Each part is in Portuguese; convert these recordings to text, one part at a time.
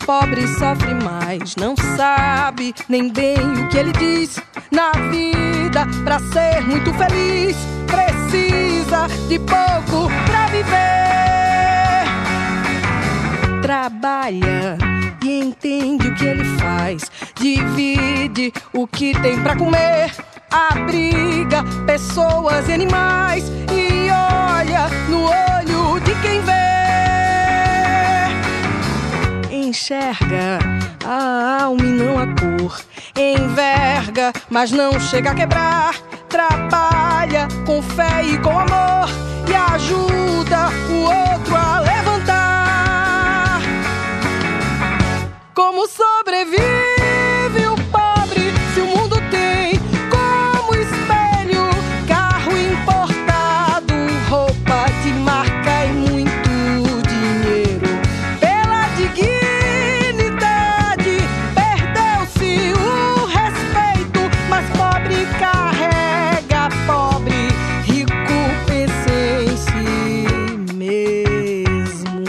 pobre sofre mais, não sabe nem bem o que ele diz. Na vida, pra ser muito feliz, precisa de pouco pra viver. Trabalha e entende o que ele faz, divide o que tem pra comer, abriga pessoas e animais e olha no olho de quem vê. Enxerga a alma e não a cor, enverga, mas não chega a quebrar. Trabalha com fé e com amor e ajuda o outro a levantar. Como sobrevive o pobre se o mundo tem como espelho carro importado, roupa de marca e muito dinheiro? Pela dignidade perdeu-se o respeito, mas pobre carrega pobre, rico pensa em si mesmo.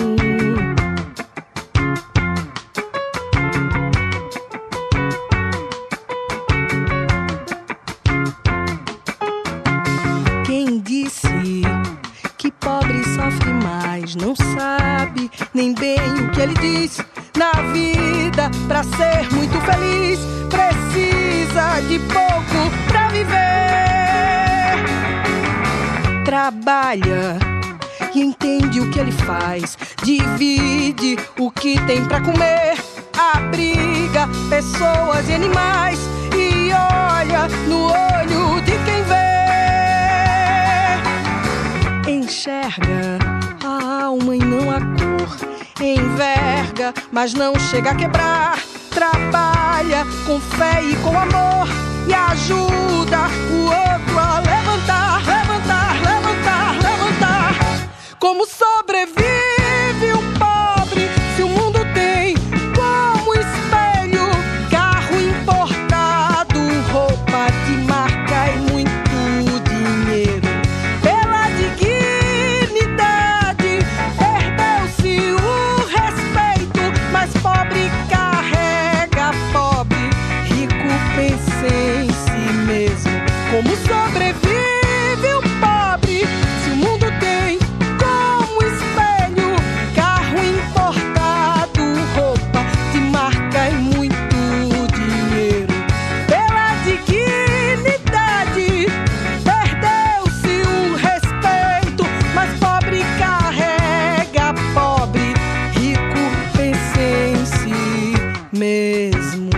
Quem disse que pobre sofre mais, não sabe nem bem o que ele diz. Na vida, pra ser muito feliz, precisa de pouco pra viver. Trabalha e entende o que ele faz, divide o que tem pra comer, abriga pessoas e animais e olha no olho de quem vê. Enxerga a alma e não a cor, enverga, mas não chega a quebrar. Trabalha com fé e com amor e ajuda o outro a levantar, levantar, levantar, levantar. Como sobrevive o pobre se o mundo tem como espelho carro importado, roupa de marca e muito dinheiro? Pela dignidade perdeu-se o respeito, mas pobre carrega pobre, rico pensa em si mesmo. Como sobrevive o pobre se o mundo tem como espelho carro importado, roupa de marca e muito dinheiro? Pela dignidade perdeu-se o respeito, mas pobre carrega pobre, rico pensa em si mesmo.